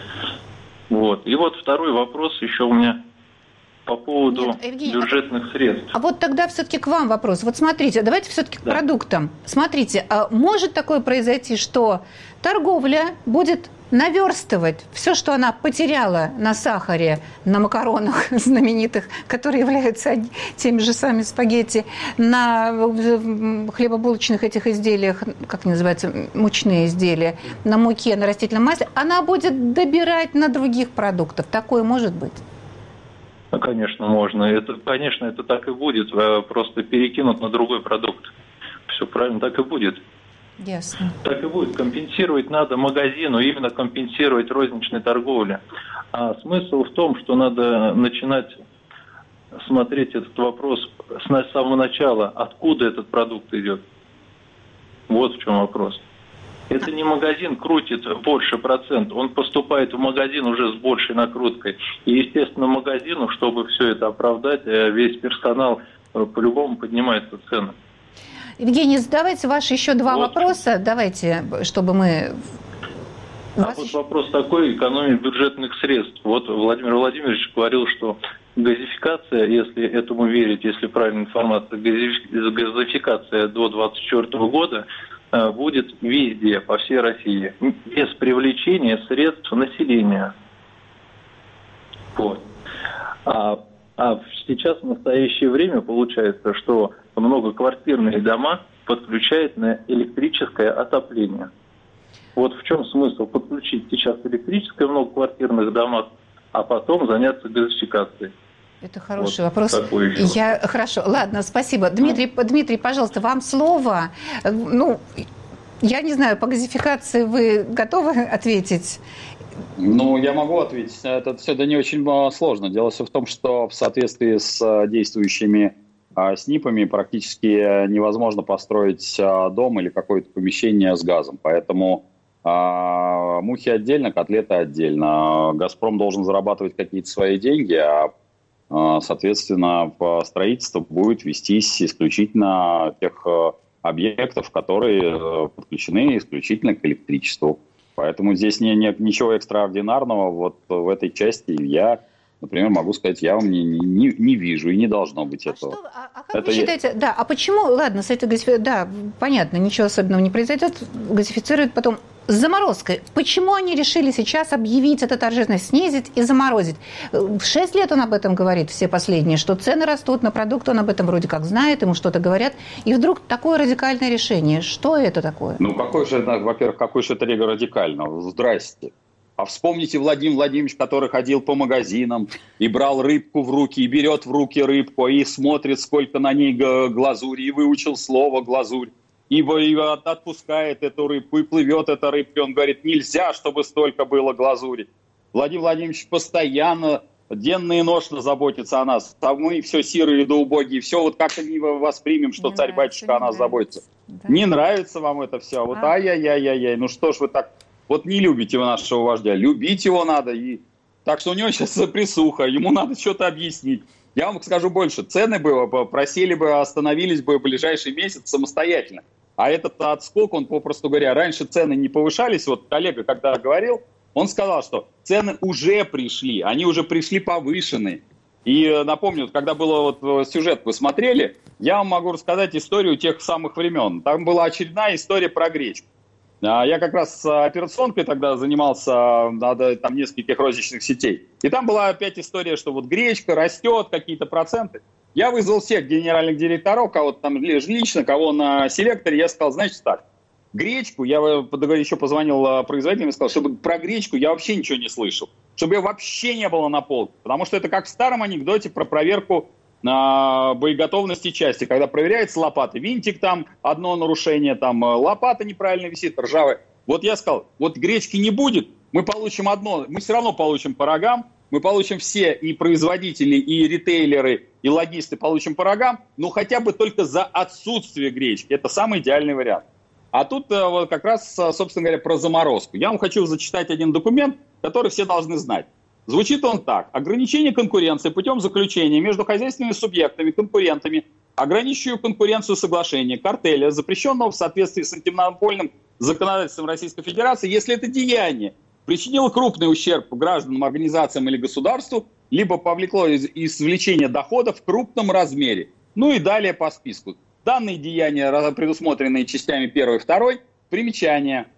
И вот второй вопрос еще у меня по поводу бюджетных средств. А вот тогда все-таки к вам вопрос. Вот смотрите, давайте все-таки к продуктам. Смотрите, а может такое произойти, что торговля будет наверстывать все, что она потеряла на сахаре, на макаронах знаменитых, которые являются теми же самыми спагетти, на хлебобулочных этих изделиях, как они называются, мучные изделия, на муке, на растительном масле, она будет добирать на других продуктах. Такое может быть? Конечно, можно. Это так и будет. Просто перекинут на другой продукт. Все правильно, так и будет. Ясно. Так и будет. Компенсировать надо магазину, именно компенсировать розничной торговле. А смысл в том, что надо начинать смотреть этот вопрос с самого начала, откуда этот продукт идет. Вот в чем вопрос. Это не магазин крутит больше процент, он поступает в магазин уже с большей накруткой. И, естественно, магазину, чтобы все это оправдать, весь персонал по-любому поднимается цены. Евгений, задавайте ваши еще 2 вопроса. Давайте, чтобы мы... Вот вопрос такой, экономия бюджетных средств. Вот Владимир Владимирович говорил, что газификация, если этому верить, если правильная информация, газификация до 2024 года будет везде, по всей России, без привлечения средств населения. Вот. А сейчас в настоящее время получается, что многоквартирные дома подключают на электрическое отопление. Вот в чем смысл подключить сейчас электрическое в многоквартирных домах, а потом заняться газификацией. Это хороший вопрос. Хорошо, ладно, спасибо. Дмитрий, пожалуйста, вам слово. Я не знаю, по газификации вы готовы ответить? Я могу ответить. Это все не очень сложно. Дело все в том, что в соответствии с действующими СНИПами практически невозможно построить дом или какое-то помещение с газом. Поэтому мухи отдельно, котлеты отдельно. «Газпром» должен зарабатывать какие-то свои деньги, а соответственно, строительство будет вестись исключительно тех объектов, которые подключены исключительно к электричеству. Поэтому здесь ничего экстраординарного вот в этой части я, например, могу сказать, я вам не вижу и не должно быть этого. Как вы считаете, почему, ладно, с этой газификацией, понятно, ничего особенного не произойдет, газифицируют потом. с заморозкой. Почему они решили сейчас объявить это торжественно, снизить и заморозить? В 6 лет он об этом говорит, все последние, что цены растут на продукты, он об этом вроде как знает, ему что-то говорят. И вдруг такое радикальное решение. Что это такое? Ну, во-первых, какой же это радикально? Здрасте. А вспомните Владимир Владимирович, который ходил по магазинам и брал рыбку в руки, и берет в руки рыбку, и смотрит, сколько на ней глазури, и выучил слово глазурь. И отпускает эту рыбку, и плывет эта рыбка. Он говорит, нельзя, чтобы столько было глазури. Владимир Владимирович постоянно, денно и ношно заботится о нас. А мы все сирые да убогие. Все вот как-то не воспримем, что царь-батюшка о нас заботится. Да. Не нравится вам это все? Вот ай-яй-яй-яй. Ну что ж вы так... Вот не любите вы нашего вождя. Любить его надо. И... Так что у него сейчас присуха. Ему надо что-то объяснить. Я вам скажу больше. Цены бы просели бы, остановились бы в ближайший месяц самостоятельно. А этот отскок, он, попросту говоря, раньше цены не повышались. Вот коллега, когда говорил, он сказал, что цены уже пришли, они уже пришли повышенные. И напомню, когда был вот сюжет, вы смотрели, я вам могу рассказать историю тех самых времен. Там была очередная история про гречку. Я как раз с операционкой тогда занимался, там нескольких розничных сетей. И там была опять история, что вот гречка растет, какие-то проценты. Я вызвал всех генеральных директоров, кого-то там лично, кого на селекторе. Я сказал, значит так, гречку, я еще позвонил производителям и сказал, чтобы про гречку я вообще ничего не слышал. Чтобы ее вообще не было на полке. Потому что это как в старом анекдоте про проверку боеготовности части. Когда проверяется лопата, винтик там, одно нарушение, там лопата неправильно висит, ржавая. Вот я сказал, вот гречки не будет, мы получим одно, мы все равно получим по рогам, мы получим все, и производители, и ритейлеры, и логисты получим по рогам, но хотя бы только за отсутствие гречки. Это самый идеальный вариант. А тут вот как раз, собственно говоря, про заморозку. Я вам хочу зачитать один документ, который все должны знать. Звучит он так. Ограничение конкуренции путем заключения между хозяйственными субъектами, конкурентами, ограничивающую конкуренцию соглашения, картеля, запрещенного в соответствии с антимонопольным законодательством Российской Федерации, если это деяние причинило крупный ущерб гражданам, организациям или государству, либо повлекло извлечение доходов в крупном размере. Ну и далее по списку. Данные деяния, предусмотренные частями 1 и 2, примечания.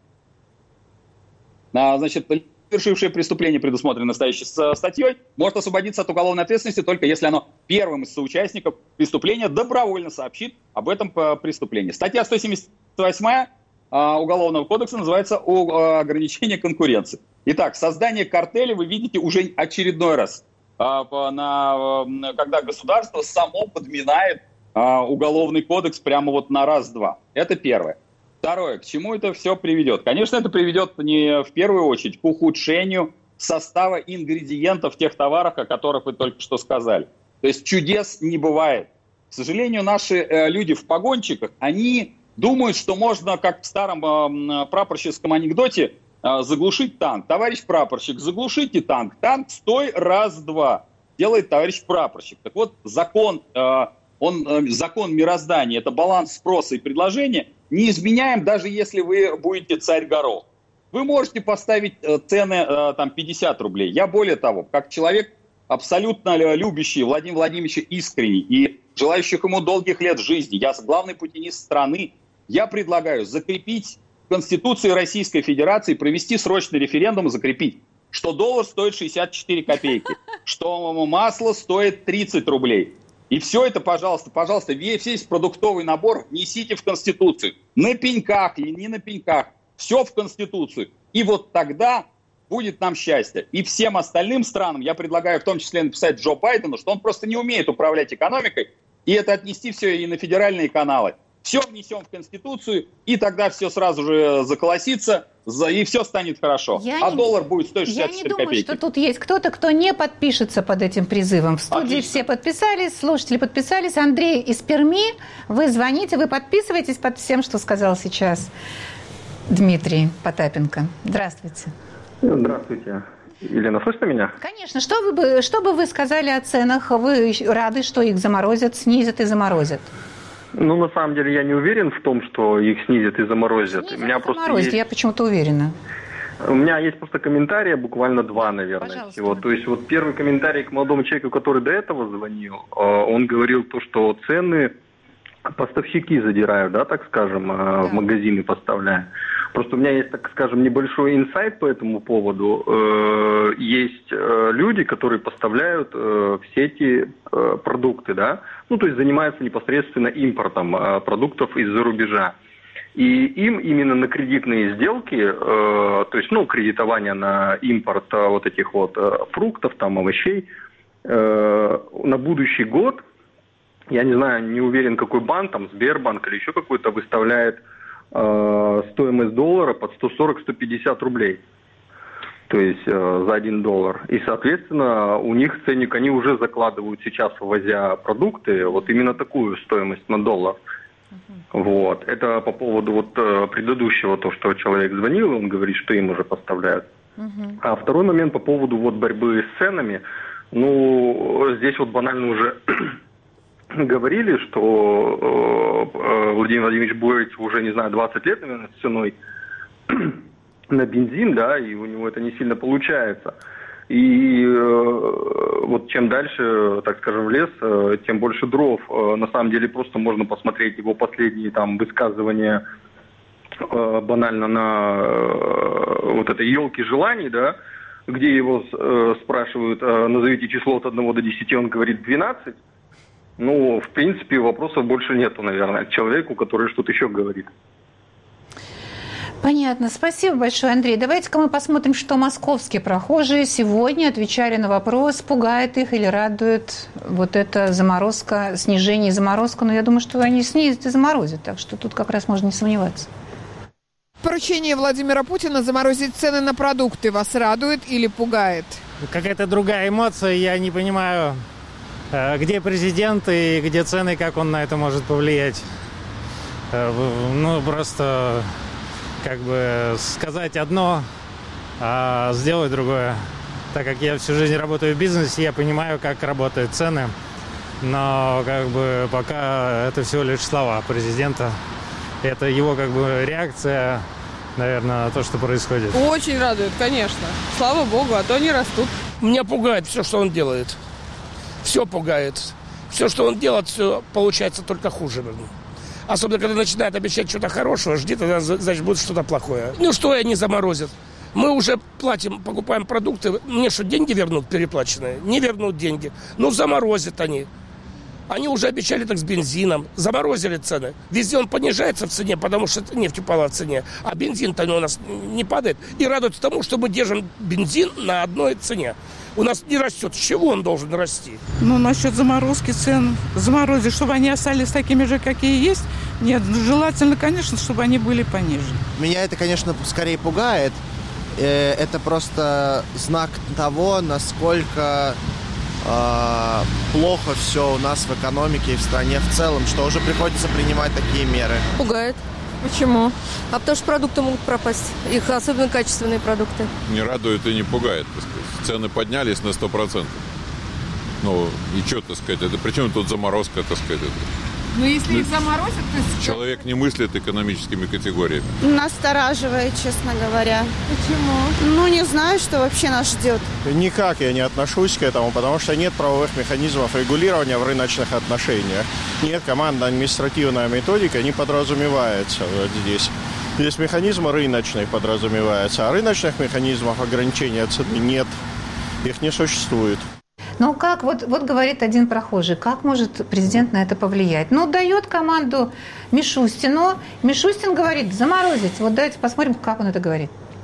Значит, совершившее преступление, предусмотренное настоящей статьей, может освободиться от уголовной ответственности только если оно первым из соучастников преступления добровольно сообщит об этом преступлении. Статья 178 Уголовного кодекса называется «Ограничение конкуренции». Итак, создание картеля вы видите уже очередной раз, когда государство само подминает уголовный кодекс прямо вот на раз-два. Это первое. Второе, к чему это все приведет? Конечно, это приведет не в первую очередь к ухудшению состава ингредиентов тех товаров, о которых вы только что сказали. То есть чудес не бывает. К сожалению, наши люди в погончиках, они думают, что можно, как в старом прапорщицком анекдоте, заглушить танк. Товарищ прапорщик, заглушите танк. Танк, стой, раз-два. Делает товарищ прапорщик. Так вот, закон мироздания, это баланс спроса и предложения, не изменяем, даже если вы будете царь горох. Вы можете поставить цены там 50 рублей. Я более того, как человек абсолютно любящий Владимира Владимировича искренний и желающих ему долгих лет жизни, я главный путинист страны, я предлагаю закрепить в Конституции Российской Федерации, провести срочный референдум и закрепить, что доллар стоит 64 копейки, что масло стоит 30 рублей. И все это, пожалуйста, весь продуктовый набор несите в Конституцию. На пеньках или не на пеньках. Все в Конституцию. И вот тогда будет нам счастье. И всем остальным странам я предлагаю в том числе написать Джо Байдену, что он просто не умеет управлять экономикой, и это отнести все и на федеральные каналы. Все внесем в Конституцию, и тогда все сразу же заколосится, и все станет хорошо. Доллар будет стоить 64 копейки. Я не думаю, что тут есть кто-то, кто не подпишется под этим призывом. В студии Отлично. Все подписались, слушатели подписались. Андрей из Перми, вы звоните, вы подписываетесь под всем, что сказал сейчас Дмитрий Потапенко. Здравствуйте. Здравствуйте. Елена, слышно меня? Конечно. Что бы вы сказали о ценах? Вы рады, что их заморозят, снизят и заморозят? Ну, на самом деле, я не уверен в том, что их снизят и заморозят. Я почему-то уверена. У меня есть просто комментарии, буквально два, наверное, Пожалуйста. Всего. То есть вот первый комментарий к молодому человеку, который до этого звонил, он говорил то, что цены поставщики задирают, да, так скажем, в магазины поставляя. Просто у меня есть, так скажем, небольшой инсайт по этому поводу. Есть люди, которые поставляют в сети продукты, да, ну, то есть занимаются непосредственно импортом продуктов из-за рубежа. И им именно на кредитные сделки, то есть, ну, кредитование на импорт вот этих вот фруктов, там, овощей, на будущий год, я не знаю, не уверен, какой банк, там, Сбербанк или еще какой-то, выставляет стоимость доллара под 140-150 рублей. То есть за $1. И, соответственно, у них ценник, они уже закладывают сейчас, ввозя продукты, вот именно такую стоимость на доллар. Вот. Это по поводу вот предыдущего, то, что человек звонил, он говорит, что им уже поставляют. А второй момент по поводу вот борьбы с ценами. Ну, здесь вот банально уже говорили, что Владимир Владимирович борется уже, не знаю, 20 лет, наверное, с ценой на бензин, да, и у него это не сильно получается. И вот чем дальше, так скажем, в лес, тем больше дров. На самом деле просто можно посмотреть его последние там высказывания банально на вот этой елке желаний, да, где его спрашивают, назовите число от 1 до 10, он говорит 12. Ну, в принципе, вопросов больше нету, наверное, к человеку, который что-то еще говорит. Понятно. Спасибо большое, Андрей. Давайте-ка мы посмотрим, что московские прохожие сегодня отвечали на вопрос, пугает их или радует вот эта заморозка, снижение и заморозка. Но я думаю, что они снизят и заморозят, так что тут как раз можно не сомневаться. Поручение Владимира Путина заморозить цены на продукты вас радует или пугает? Какая-то другая эмоция, я не понимаю, где президент и где цены, как он на это может повлиять. Ну, просто как бы сказать одно, а сделать другое. Так как я всю жизнь работаю в бизнесе, я понимаю, как работают цены, но как бы пока это всего лишь слова президента. Это его как бы реакция, наверное, на то, что происходит. Очень радует, конечно. Слава богу, а то они растут. Меня пугает все, что он делает. Все пугает. Все, что он делает, все получается только хуже. Особенно, когда начинает обещать что-то хорошее, жди, тогда, значит, будет что-то плохое. Ну, что они заморозят? Мы уже платим, покупаем продукты. Мне что, деньги вернут переплаченные? Не вернут деньги. Ну, заморозят они. Они уже обещали так с бензином. Заморозили цены. Везде он понижается в цене, потому что нефть упала в цене. А бензин-то у нас не падает. И радуется тому, что мы держим бензин на одной цене. У нас не растет. С чего он должен расти? Ну, насчет заморозки цен. Заморозить, чтобы они остались такими же, какие есть. Нет, желательно, конечно, чтобы они были пониже. Меня это, конечно, скорее пугает. Это просто знак того, насколько плохо все у нас в экономике и в стране в целом, что уже приходится принимать такие меры. Пугает. Почему? А потому что продукты могут пропасть. Их особенно качественные продукты. Не радует и не пугает, так сказать. Цены поднялись на 100%. Ну, и что, так сказать, это причем тут заморозка, так сказать. Но если их заморозят, то... Человек не мыслит экономическими категориями. Настораживает, честно говоря. Почему? Ну, не знаю, что вообще нас ждет. Никак я не отношусь к этому, потому что нет правовых механизмов регулирования в рыночных отношениях. Нет, командно-административная методика не подразумевается вот здесь. Здесь механизмы рыночные подразумеваются, а рыночных механизмов ограничения цены нет. Их не существует. Ну как, вот говорит один прохожий, как может президент на это повлиять? Ну, дает команду Мишустину. Мишустин говорит, заморозить. Вот давайте посмотрим, как он это говорит.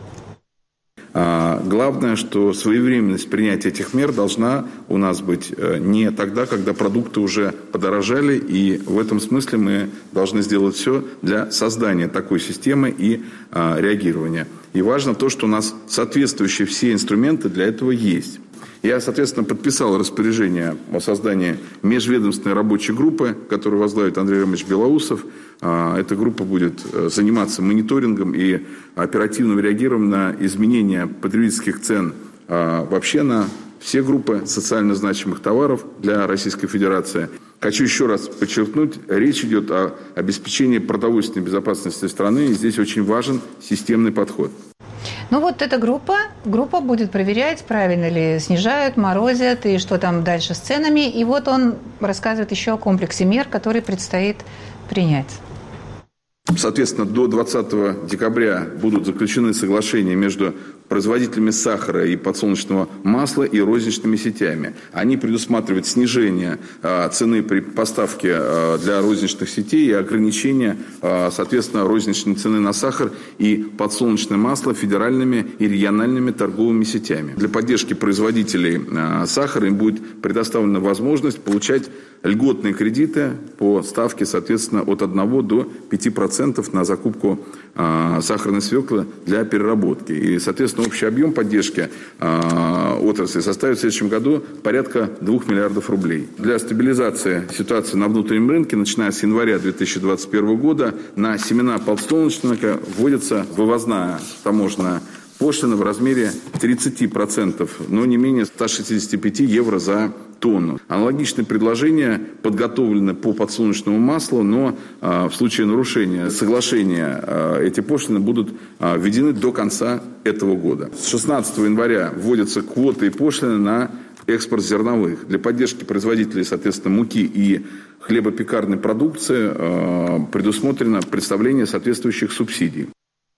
Главное, что своевременность принятия этих мер должна у нас быть не тогда, когда продукты уже подорожали, и в этом смысле мы должны сделать все для создания такой системы и реагирования. И важно то, что у нас соответствующие все инструменты для этого есть. Я, соответственно, подписал распоряжение о создании межведомственной рабочей группы, которую возглавит Андрей Романович Белоусов. Эта группа будет заниматься мониторингом и оперативным реагированием на изменения потребительских цен вообще на все группы социально значимых товаров для Российской Федерации. Хочу еще раз подчеркнуть, речь идет о обеспечении продовольственной безопасности страны, и здесь очень важен системный подход. Ну вот эта группа будет проверять, правильно ли снижают, морозят и что там дальше с ценами. И вот он рассказывает еще о комплексе мер, которые предстоит принять. Соответственно, до 20 декабря будут заключены соглашения между производителями сахара и подсолнечного масла и розничными сетями. Они предусматривают снижение цены при поставке для розничных сетей и ограничение, соответственно, розничной цены на сахар и подсолнечное масло федеральными и региональными торговыми сетями. Для поддержки производителей сахара им будет предоставлена возможность получать льготные кредиты по ставке, соответственно, от 1 до 5% на закупку сахарной свеклы для переработки. И, соответственно, общий объем поддержки отрасли составит в следующем году порядка 2 миллиардов рублей. Для стабилизации ситуации на внутреннем рынке, начиная с января 2021 года, на семена подсолнечника вводится вывозная таможенная пошлина в размере 30%, но не менее 165 евро за тонну. Аналогичные предложения подготовлены по подсолнечному маслу, но в случае нарушения соглашения эти пошлины будут введены до конца этого года. С 16 января вводятся квоты и пошлины на экспорт зерновых. Для поддержки производителей, соответственно, муки и хлебопекарной продукции предусмотрено представление соответствующих субсидий.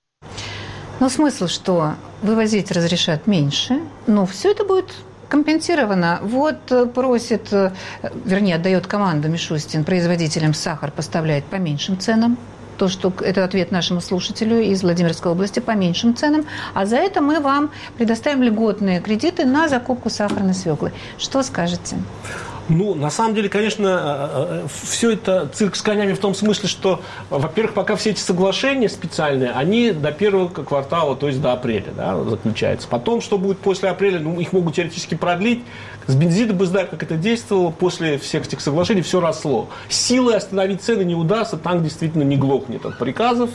Но смысл, что вывозить разрешат меньше, но все это будет компенсировано. Вот просит, вернее, отдает команду Мишустин производителям сахар поставлять по меньшим ценам. То, что это ответ нашему слушателю из Владимирской области, по меньшим ценам. А за это мы вам предоставим льготные кредиты на закупку сахарной свеклы. Что скажете? Ну, на самом деле, конечно, все это цирк с конями в том смысле, что, во-первых, пока все эти соглашения специальные, они до первого квартала, то есть до апреля, да, заключаются. Потом, что будет после апреля, ну, их могут теоретически продлить. С бензином мы знаем, как это действовало. После всех этих соглашений все росло. Силой остановить цены не удастся, танк действительно не глохнет от приказов.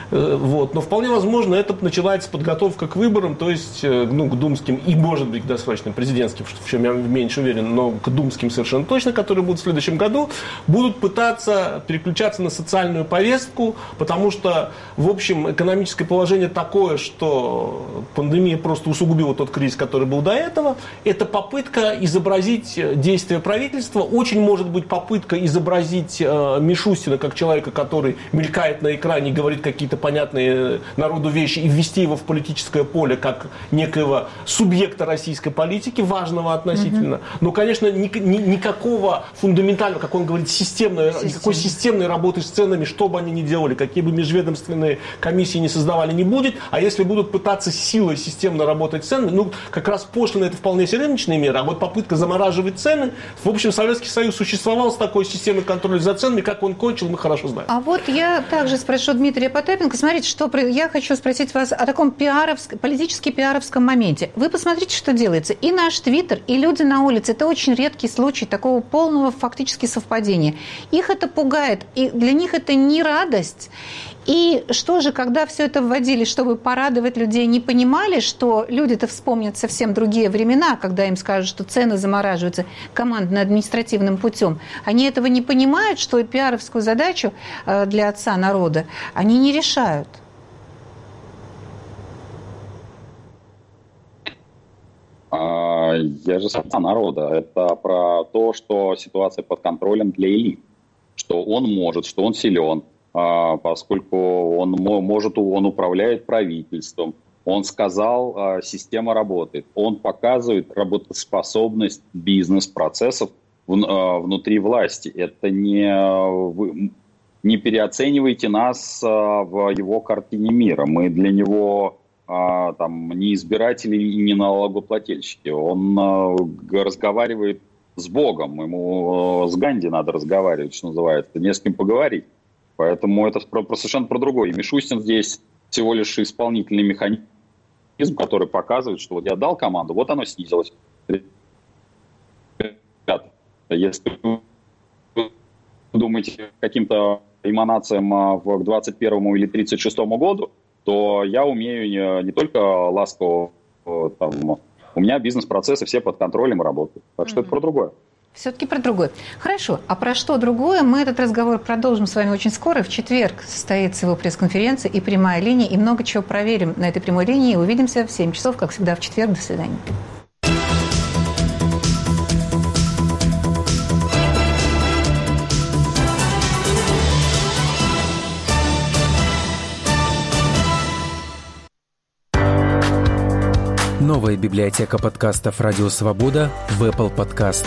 Вот. Но вполне возможно, это начинается подготовка к выборам, то есть ну, к думским и, может быть, к досрочным президентским, в чем я меньше уверен, но к думским совершенно точно, которые будут в следующем году, будут пытаться переключаться на социальную повестку, потому что, в общем, экономическое положение такое, что пандемия просто усугубила тот кризис, который был до этого. Это попытка изобразить действия правительства. Очень может быть попытка изобразить Мишустина как человека, который мелькает на экране и говорит какие-то понятные народу вещи, и ввести его в политическое поле как некоего субъекта российской политики, важного относительно. Но, конечно, никакого фундаментального, как он говорит, никакой системной работы с ценами, что бы они ни делали, какие бы межведомственные комиссии не создавали, не будет. А если будут пытаться силой системно работать с ценами, ну, как раз пошлина — это вполне серьезная мера, а вот попытка замораживать цены, в общем, Советский Союз существовал с такой системой контроля за ценами, как он кончил, мы хорошо знаем. А вот я также спрошу Дмитрия Потапенко. Смотрите, я хочу спросить вас о таком политически пиаровском моменте. Вы посмотрите, что делается. И наш Твиттер, и люди на улице — это очень редкий случай такого полного фактически совпадения. Их это пугает, и для них это не радость. И что же, когда все это вводили, чтобы порадовать людей, не понимали, что люди-то вспомнят совсем другие времена, когда им скажут, что цены замораживаются командно-административным путем. Они этого не понимают, что пиаровскую задачу для отца народа они не решают. Я же отца народа. Это про то, что ситуация под контролем для элит. Что он может, что он силен. Поскольку он управляет правительством, он сказал, система работает, он показывает работоспособность бизнес-процессов внутри власти. Это не переоценивайте нас в его картине мира. Мы для него не избиратели и не налогоплательщики. Он разговаривает с Богом, ему с Ганди надо разговаривать, что называется, не с кем поговорить. Поэтому это совершенно про другое. И Мишустин здесь всего лишь исполнительный механизм, который показывает, что вот я дал команду, вот оно снизилось. Ребята, если вы думаете каким-то эманациям к 21 или 36 году, то я умею не только ласково, у меня бизнес-процессы все под контролем работают. Так что это про другое. Все-таки про другое. Хорошо, а про что другое мы этот разговор продолжим с вами очень скоро. В четверг состоится его пресс-конференция и прямая линия, и много чего проверим на этой прямой линии. Увидимся в 7 часов, как всегда, в четверг. До свидания. Новая библиотека подкастов «Радио Свобода» в Apple Podcast.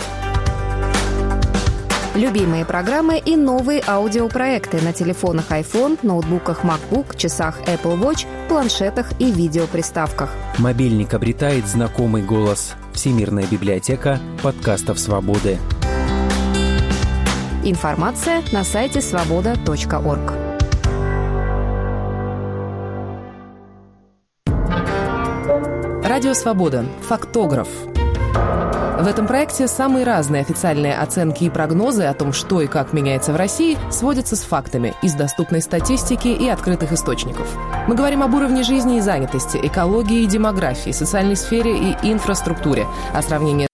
Любимые программы и новые аудиопроекты на телефонах iPhone, ноутбуках MacBook, часах Apple Watch, планшетах и видеоприставках. Мобильник обретает знакомый голос. Всемирная библиотека подкастов «Свободы». Информация на сайте svoboda.org. Радио Свобода. Фактограф. В этом проекте самые разные официальные оценки и прогнозы о том, что и как меняется в России, сводятся с фактами из доступной статистики и открытых источников. Мы говорим об уровне жизни и занятости, экологии и демографии, социальной сфере и инфраструктуре, о сравнении